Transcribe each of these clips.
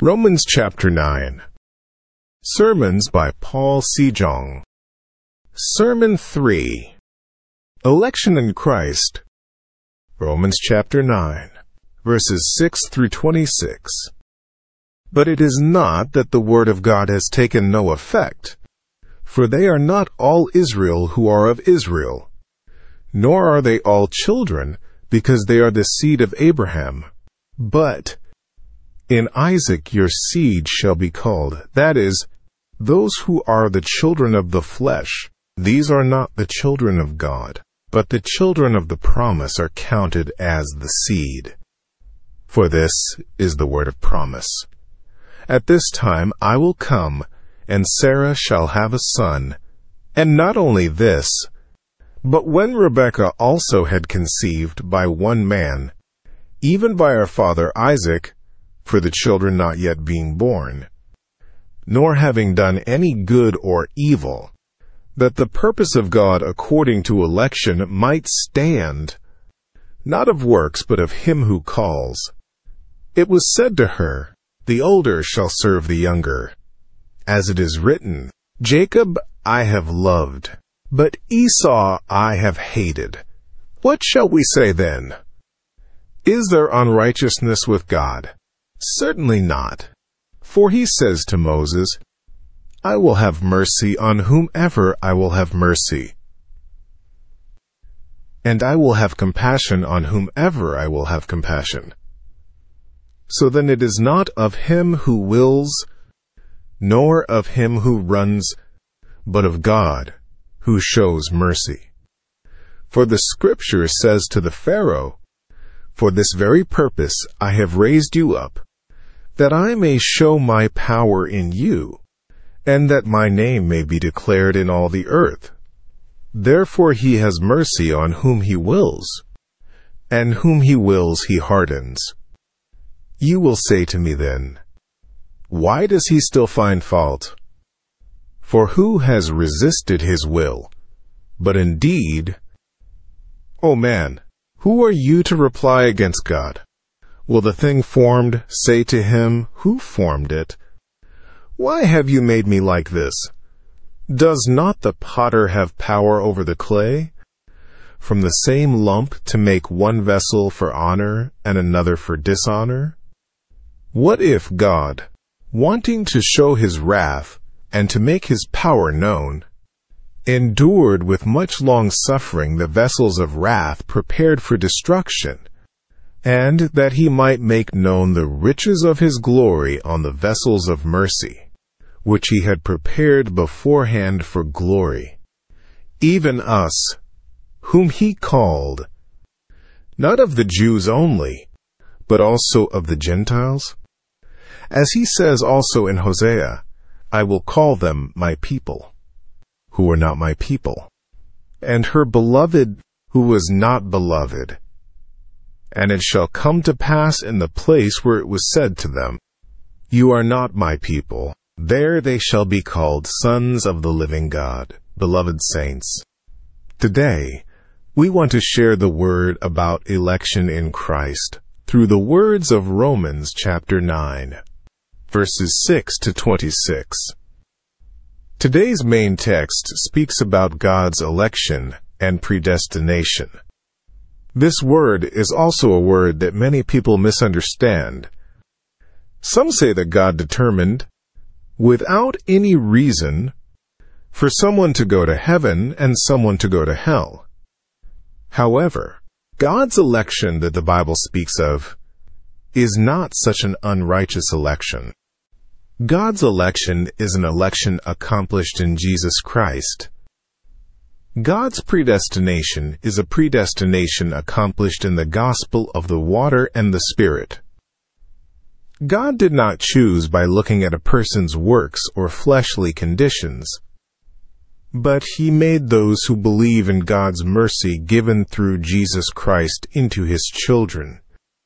Romans chapter 9. Sermons by Paul Sejong. Sermon 3. Election in Christ. Romans chapter 9, verses 6 through 26. But it is not that the word of God has taken no effect, for they are not all Israel who are of Israel, nor are they all children, because they are the seed of Abraham. But in Isaac your seed shall be called, that is, those who are the children of the flesh. These are not the children of God, but the children of the promise are counted as the seed. For this is the word of promise. At this time I will come, and Sarah shall have a son. And not only this, but when Rebekah also had conceived by one man, even by our father Isaac, for the children not yet being born, nor having done any good or evil, that the purpose of God according to election might stand, not of works but of him who calls. It was said to her, the older shall serve the younger. As it is written, Jacob I have loved, but Esau I have hated. What shall we say then? Is there unrighteousness with God? Certainly not. For he says to Moses, I will have mercy on whomever I will have mercy, and I will have compassion on whomever I will have compassion. So then it is not of him who wills, nor of him who runs, but of God, who shows mercy. For the Scripture says to the Pharaoh, For this very purpose I have raised you up, that I may show my power in you, and that my name may be declared in all the earth. Therefore he has mercy on whom he wills, and whom he wills he hardens. You will say to me then, Why does he still find fault? For who has resisted his will? But indeed, O man, who are you to reply against God? Will the thing formed say to him, Who formed it? Why have you made me like this? Does not the potter have power over the clay, from the same lump to make one vessel for honor and another for dishonor? What if God, wanting to show his wrath and to make his power known, endured with much long suffering the vessels of wrath prepared for destruction, and that he might make known the riches of his glory on the vessels of mercy, which he had prepared beforehand for glory, even us, whom he called, not of the Jews only, but also of the Gentiles? As he says also in Hosea, I will call them my people, who were not my people, and her beloved, who was not beloved. And it shall come to pass in the place where it was said to them, You are not my people, there they shall be called sons of the living God. Beloved saints, today we want to share the word about election in Christ through the words of Romans chapter 9, verses 6 to 26. Today's main text speaks about God's election and predestination. This word is also a word that many people misunderstand. Some say that God determined, without any reason, for someone to go to heaven and someone to go to hell. However, God's election that the Bible speaks of is not such an unrighteous election. God's election is an election accomplished in Jesus Christ. God's predestination is a predestination accomplished in the gospel of the water and the Spirit. God did not choose by looking at a person's works or fleshly conditions, but he made those who believe in God's mercy given through Jesus Christ into his children.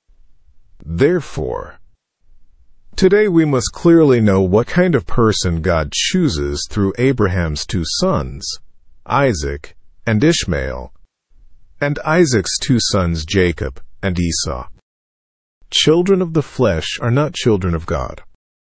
Therefore, today we must clearly know what kind of person God chooses through Abraham's two sons, Isaac and Ishmael, and Isaac's two sons Jacob and Esau. Children of the flesh are not children of God,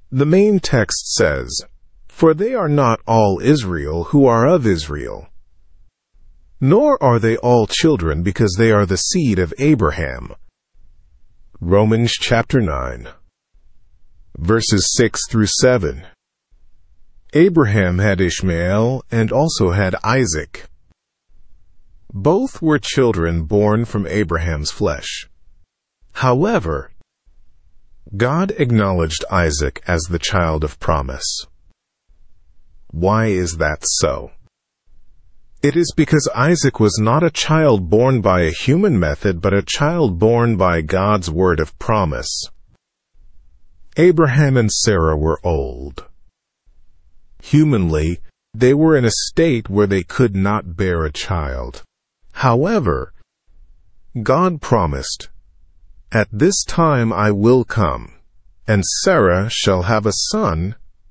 The main text says, "For they are not all Israel who are of Israel, nor are they all children because they are the seed of Abraham." Romans chapter 9, verses 6 through 7. Abraham had Ishmael and also had Isaac. Both were children born from Abraham's flesh. However, God acknowledged Isaac as the child of promise. Why is that so? It is because Isaac was not a child born by a human method, but a child born by God's word of promise. Abraham and Sarah were old. Humanly, they were in a state where they could not bear a child. However, God promised, "At this time I will come, and Sarah shall have a son."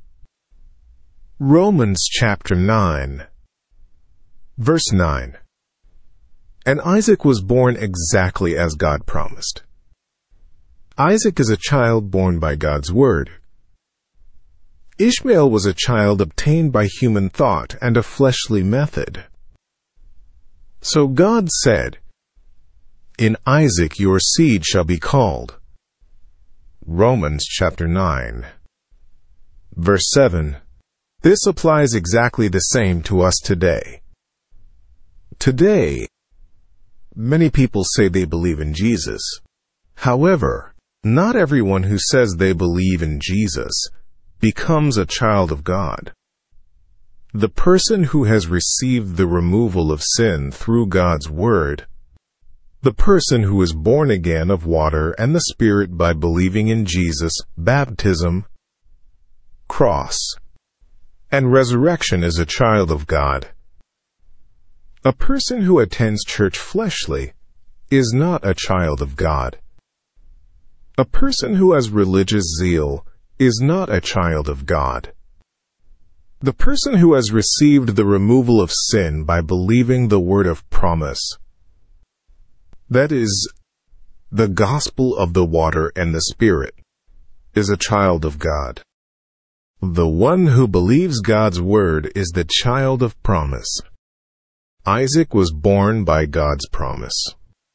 Romans chapter 9, verse 9. And Isaac was born exactly as God promised. Isaac is a child born by God's word. Ishmael was a child obtained by human thought and a fleshly method. So God said, "In Isaac your seed shall be called." Romans chapter 9, verse 7. This applies exactly the same to us today. Today, many people say they believe in Jesus. However, not everyone who says they believe in Jesus becomes a child of God. The person who has received the removal of sin through God's word, the person who is born again of water and the Spirit by believing in Jesus, baptism, cross, and resurrection, is a child of God. A person who attends church fleshly is not a child of God. A person who has religious zeal is not a child of God. The person who has received the removal of sin by believing the word of promise, that is, the gospel of the water and the Spirit, is a child of God. The one who believes God's word is the child of promise. Isaac was born by God's promise.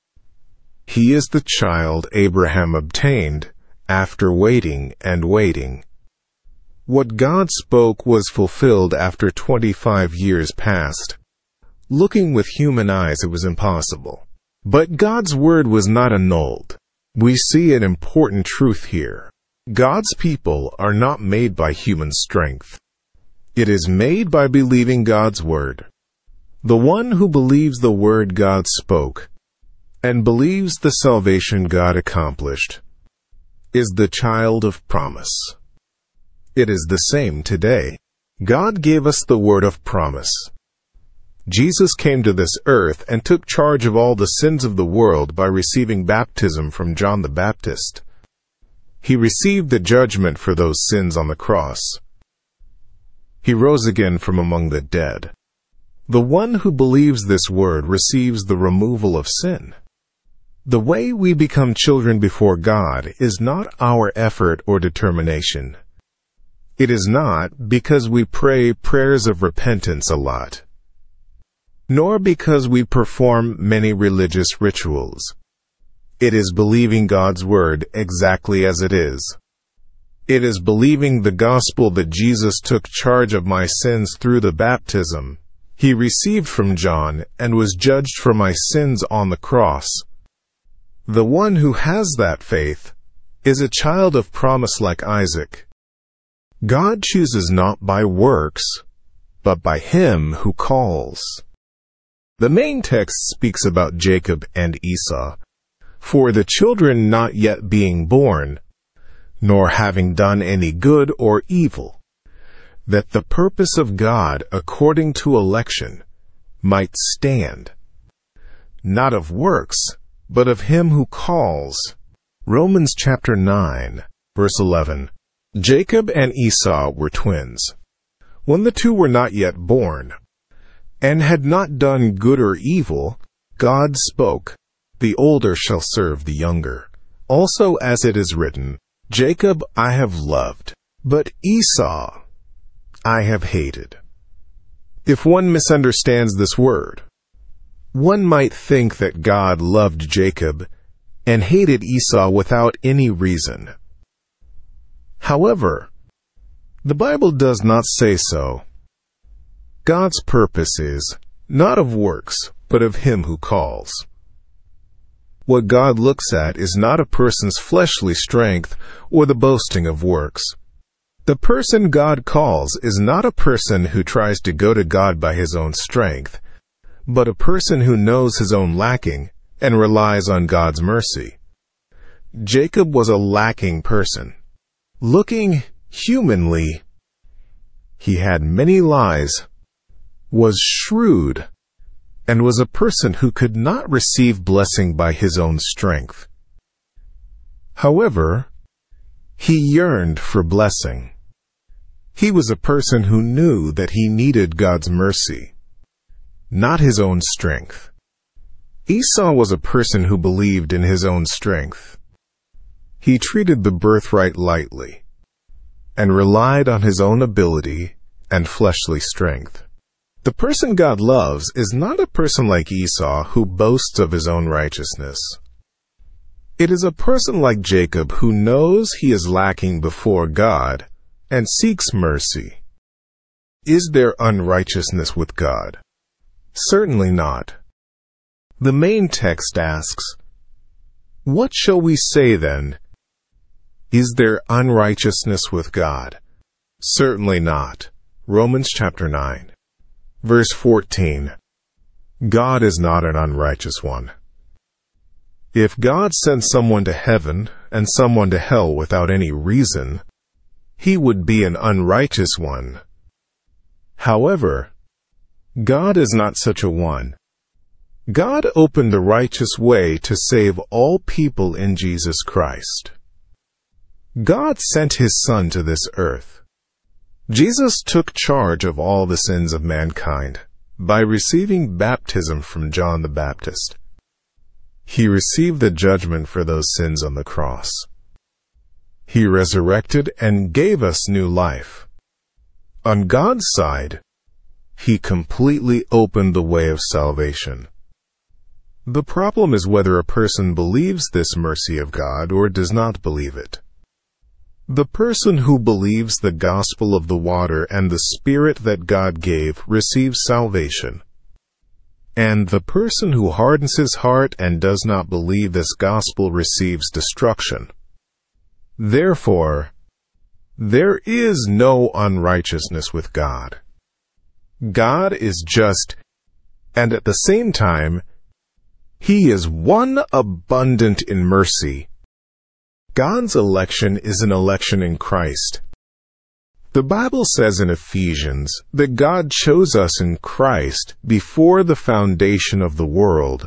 He is the child Abraham obtained after waiting and waiting. What God spoke was fulfilled after 25 years passed. Looking with human eyes, it was impossible. But God's word was not annulled. We see an important truth here. God's people are not made by human strength. It is made by believing God's word. The one who believes the word God spoke and believes the salvation God accomplished is the child of promise. It is the same today. God gave us the word of promise. Jesus came to this earth and took charge of all the sins of the world by receiving baptism from John the Baptist. He received the judgment for those sins on the cross. He rose again from among the dead. The one who believes this word receives the removal of sin. The way we become children before God is not our effort or determination. It is not because we pray prayers of repentance a lot, nor because we perform many religious rituals. It is believing God's word exactly as it is. It is believing the gospel that Jesus took charge of my sins through the baptism he received from John and was judged for my sins on the cross. The one who has that faith is a child of promise like Isaac. God chooses not by works, but by him who calls. The main text speaks about Jacob and Esau, for the children not yet being born, nor having done any good or evil, that the purpose of God according to election might stand, not of works, but of him who calls. Romans chapter 9, verse 11. Jacob and Esau were twins. When the two were not yet born, and had not done good or evil, God spoke, "The older shall serve the younger." Also, as it is written, "Jacob I have loved, But Esau I have hated. If one misunderstands this word, one might think that God loved Jacob and hated Esau without any reason. However, the Bible does not say so. God's purpose is not of works, but of him who calls. What God looks at is not a person's fleshly strength or the boasting of works. The person God calls is not a person who tries to go to God by his own strength, but a person who knows his own lacking and relies on God's mercy. Jacob was a lacking person. Looking humanly, he had many lies, was shrewd, and was a person who could not receive blessing by his own strength. However, he yearned for blessing. He was a person who knew that he needed God's mercy, not his own strength. Esau was a person who believed in his own strength. He treated the birthright lightly and relied on his own ability and fleshly strength. The person God loves is not a person like Esau who boasts of his own righteousness. It is a person like Jacob who knows he is lacking before God and seeks mercy. Is there unrighteousness with God? Certainly not. The main text asks, "What shall we say then? Is there unrighteousness with God?" Certainly not. Romans chapter 9, verse 14. God is not an unrighteous one. If God sent someone to heaven and someone to hell without any reason, he would be an unrighteous one. However, God is not such a one. God opened the righteous way to save all people in Jesus Christ. God sent his Son to this earth. Jesus took charge of all the sins of mankind by receiving baptism from John the Baptist. He received the judgment for those sins on the cross. He resurrected and gave us new life. On God's side, he completely opened the way of salvation. The problem is whether a person believes this mercy of God or does not believe it. The person who believes the gospel of the water and the Spirit that God gave receives salvation. And the person who hardens his heart and does not believe this gospel receives destruction. Therefore, there is no unrighteousness with God. God is just, and at the same time, he is one abundant in mercy. God's election is an election in Christ. The Bible says in Ephesians that God chose us in Christ before the foundation of the world.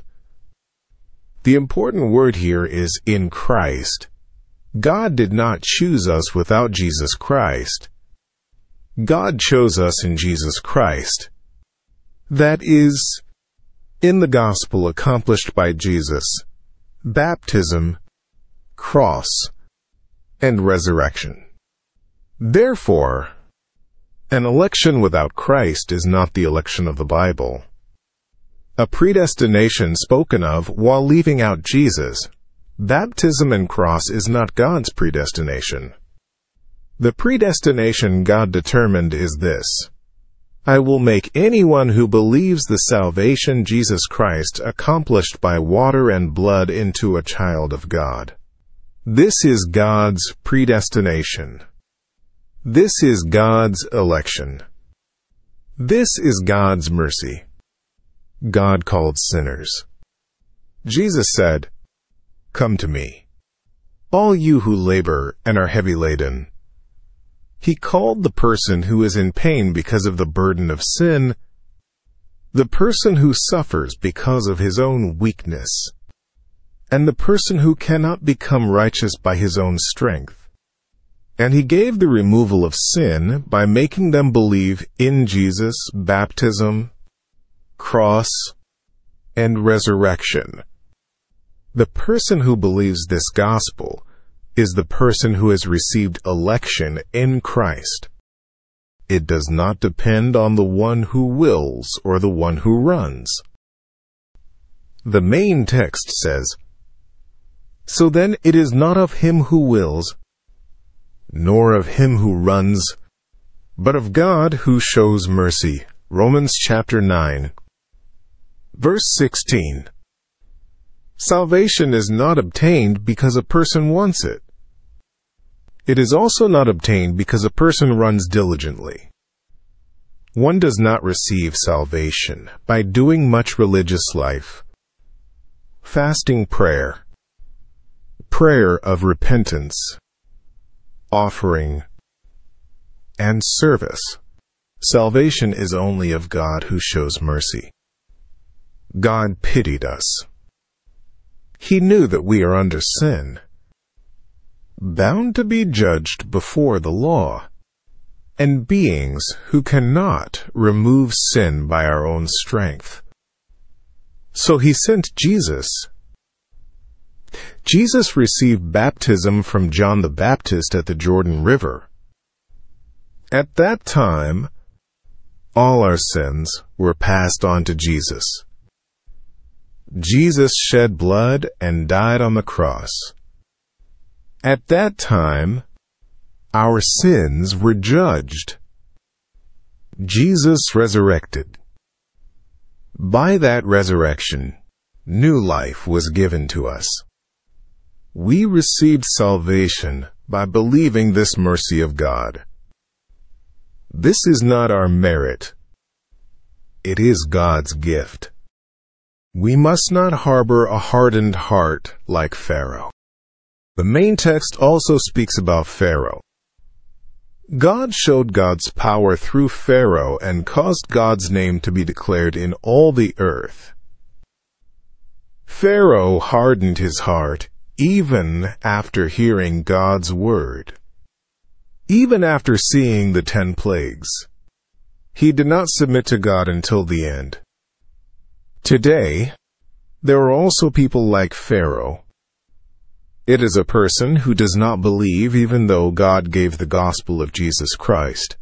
The important word here is in Christ. God did not choose us without Jesus Christ. God chose us in Jesus Christ. That is, in the gospel accomplished by Jesus, baptism, cross, and resurrection. Therefore, an election without Christ is not the election of the Bible. A predestination spoken of while leaving out Jesus, baptism and cross is not God's predestination. The predestination God determined is this: I will make anyone who believes the salvation Jesus Christ accomplished by water and blood into a child of God. This is God's predestination. This is God's election. This is God's mercy. God called sinners. Jesus said, "Come to me, all you who labor and are heavy laden." He called the person who is in pain because of the burden of sin, the person who suffers because of his own weakness, and the person who cannot become righteous by his own strength. And he gave the removal of sin by making them believe in Jesus, baptism, cross, and resurrection. The person who believes this gospel is the person who has received election in Christ. It does not depend on the one who wills or the one who runs. The main text says, "So then it is not of him who wills, nor of him who runs, but of God who shows mercy." Romans chapter 9, verse 16. Salvation is not obtained because a person wants it. It is also not obtained because a person runs diligently. One does not receive salvation by doing much religious life, fasting prayer, prayer of repentance, offering, and service. Salvation is only of God who shows mercy. God pitied us. He knew that we are under sin, bound to be judged before the law, and beings who cannot remove sin by our own strength. So he sent Jesus. Jesus received baptism from John the Baptist at the Jordan River. At that time, all our sins were passed on to Jesus. Jesus shed blood and died on the cross. At that time, our sins were judged. Jesus resurrected. By that resurrection, new life was given to us. We received salvation by believing this mercy of God. This is not our merit. It is God's gift. We must not harbor a hardened heart like Pharaoh. The main text also speaks about Pharaoh. God showed God's power through Pharaoh and caused God's name to be declared in all the earth. Pharaoh hardened his heart even after hearing God's word. Even after seeing the 10 plagues, he did not submit to God until the end. Today, there are also people like Pharaoh. It is a person who does not believe even though God gave the gospel of Jesus Christ.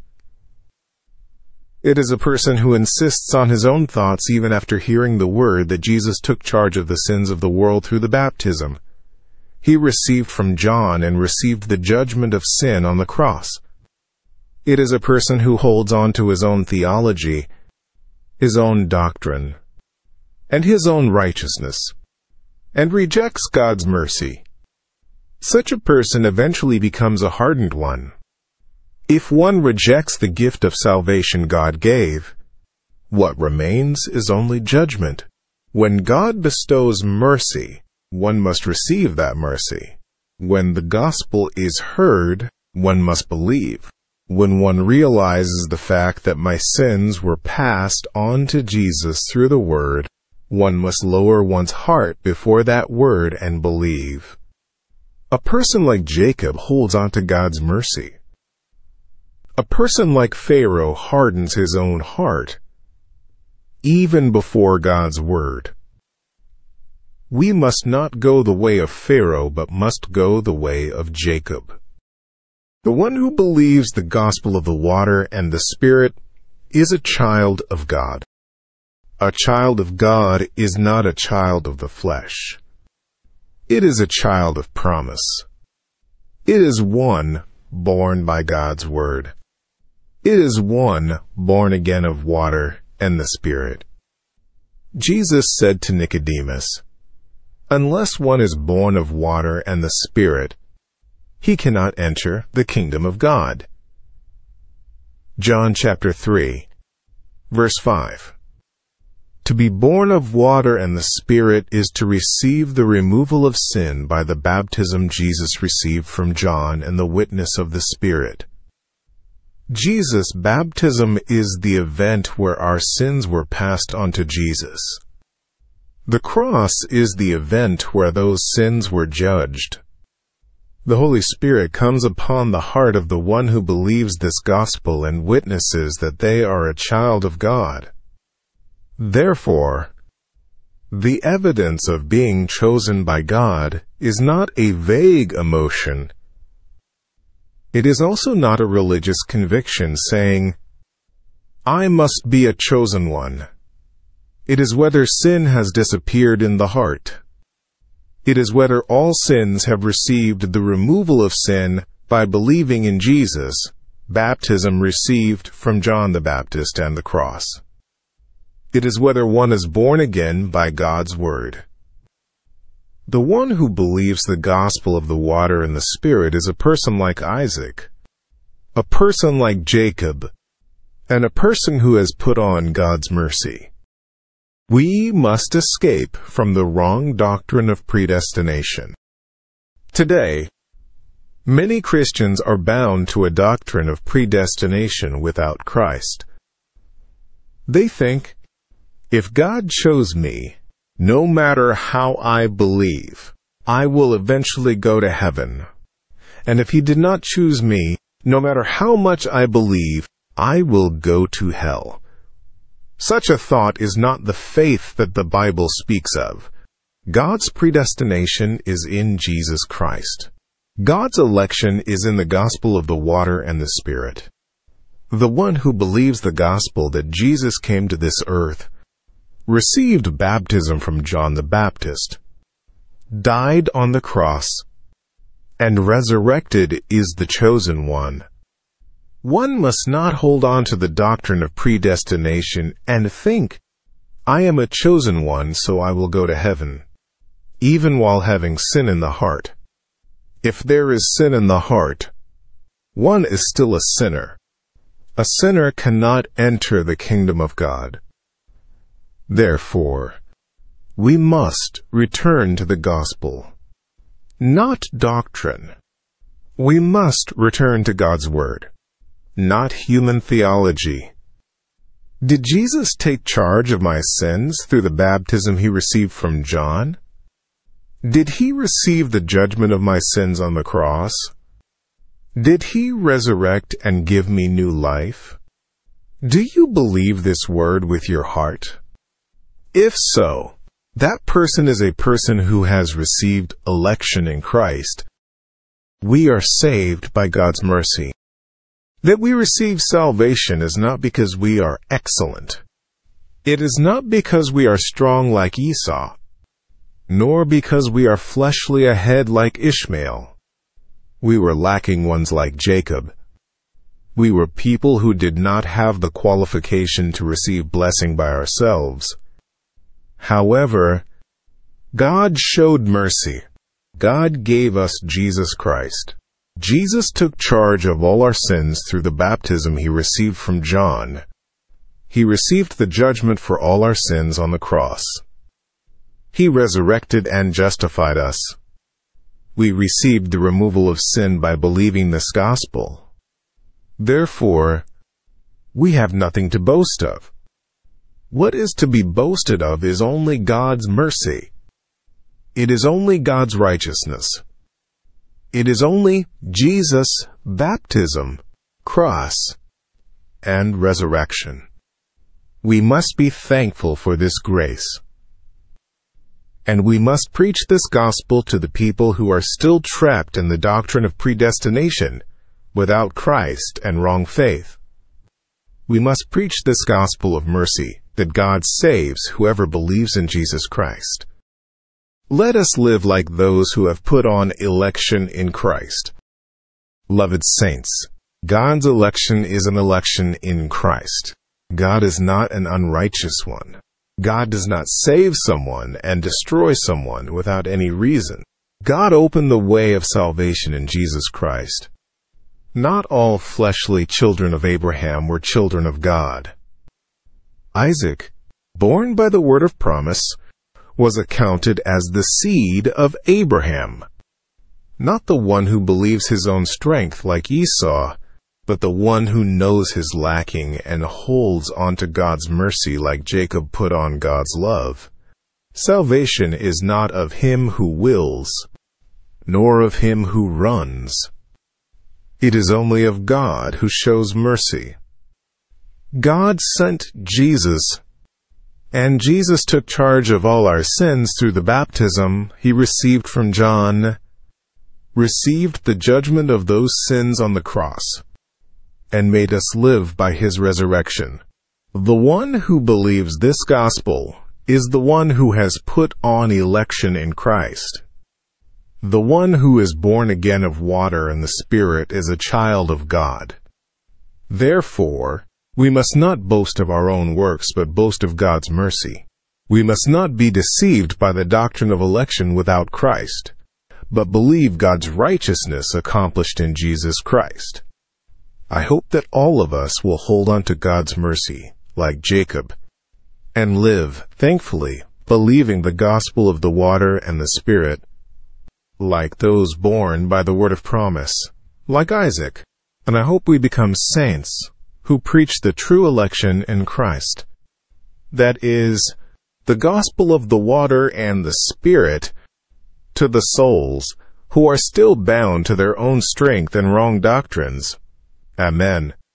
It is a person who insists on his own thoughts even after hearing the word that Jesus took charge of the sins of the world through the baptism he received from John and received the judgment of sin on the cross. It is a person who holds on to his own theology, his own doctrine, and his own righteousness, and rejects God's mercy. Such a person eventually becomes a hardened one. If one rejects the gift of salvation God gave, what remains is only judgment. When God bestows mercy, one must receive that mercy. When the gospel is heard, one must believe. When one realizes the fact that my sins were passed on to Jesus through the word, one must lower one's heart before that word and believe. A person like Jacob holds on to God's mercy. A person like Pharaoh hardens his own heart, even before God's word. We must not go the way of Pharaoh, but must go the way of Jacob. The one who believes the gospel of the water and the Spirit is a child of God. A child of God is not a child of the flesh. It is a child of promise. It is one born by God's word. It is one born again of water and the Spirit. Jesus said to Nicodemus, "Unless one is born of water and the Spirit, he cannot enter the kingdom of God." John chapter 3, verse 5. To be born of water and the Spirit is to receive the removal of sin by the baptism Jesus received from John and the witness of the Spirit. Jesus' baptism is the event where our sins were passed on to Jesus. The cross is the event where those sins were judged. The Holy Spirit comes upon the heart of the one who believes this gospel and witnesses that they are a child of God. Therefore, The evidence of being chosen by God is not a vague emotion. It is also not a religious conviction saying, "I must be a chosen one." It is whether sin has disappeared in the heart. It is whether all sins have received the removal of sin by believing in Jesus, baptism received from John the Baptist and the cross. It is whether one is born again by God's word. The one who believes the gospel of the water and the Spirit is a person like Isaac, a person like Jacob, and a person who has put on God's mercy. We must escape from the wrong doctrine of predestination. Today, many Christians are bound to a doctrine of predestination without Christ. They think, if God chose me, no matter how I believe, I will eventually go to heaven. And if He did not choose me, no matter how much I believe, I will go to hell. Such a thought is not the faith that the Bible speaks of. God's predestination is in Jesus Christ. God's election is in the gospel of the water and the Spirit. The one who believes the gospel that Jesus came to this earth, received baptism from John the Baptist, died on the cross, and resurrected is the chosen one. One must not hold on to the doctrine of predestination and think, "I am a chosen one, so I will go to heaven," even while having sin in the heart. If there is sin in the heart, one is still a sinner. A sinner cannot enter the kingdom of God. Therefore, we must return to the gospel, not doctrine. We must return to God's word, not human theology. Did Jesus take charge of my sins through the baptism He received from John? Did He receive the judgment of my sins on the cross? Did He resurrect and give me new life? Do you believe this word with your heart? If so, that person is a person who has received election in Christ. We are saved by God's mercy. That we receive salvation is not because we are excellent. It is not because we are strong like Esau, nor because we are fleshly ahead like Ishmael. We were lacking ones like Jacob. We were people who did not have the qualification to receive blessing by ourselves. However, God showed mercy. God gave us Jesus Christ. Jesus took charge of all our sins through the baptism He received from John. He received the judgment for all our sins on the cross. He resurrected and justified us. We received the removal of sin by believing this gospel. Therefore, we have nothing to boast of. What is to be boasted of is only God's mercy. It is only God's righteousness. It is only Jesus' baptism, cross, and resurrection. We must be thankful for this grace. And we must preach this gospel to the people who are still trapped in the doctrine of predestination, without Christ and wrong faith. We must preach this gospel of mercy, that God saves whoever believes in Jesus Christ. Let us live like those who have put on election in Christ. Beloved saints, God's election is an election in Christ. God is not an unrighteous one. God does not save someone and destroy someone without any reason. God opened the way of salvation in Jesus Christ. Not all fleshly children of Abraham were children of God. Isaac, born by the word of promise, was accounted as the seed of Abraham, not the one who believes his own strength like Esau, but the one who knows his lacking and holds on to God's mercy like Jacob put on God's love. Salvation is not of him who wills, nor of him who runs. It is only of God who shows mercy. God sent Jesus, And Jesus took charge of all our sins through the baptism he received from John, received the judgment of those sins on the cross, and made us live by his resurrection. The one who believes this gospel is the one who has put on election in Christ. The one who is born again of water and the Spirit is a child of God. Therefore, we must not boast of our own works, but boast of God's mercy. We must not be deceived by the doctrine of election without Christ, but believe God's righteousness accomplished in Jesus Christ. I hope that all of us will hold on to God's mercy, like Jacob, and live, thankfully, believing the gospel of the water and the Spirit, like those born by the word of promise, like Isaac. And I hope we become saints who preach the true election in Christ. That is, the gospel of the water and the Spirit to the souls who are still bound to their own strength and wrong doctrines. Amen.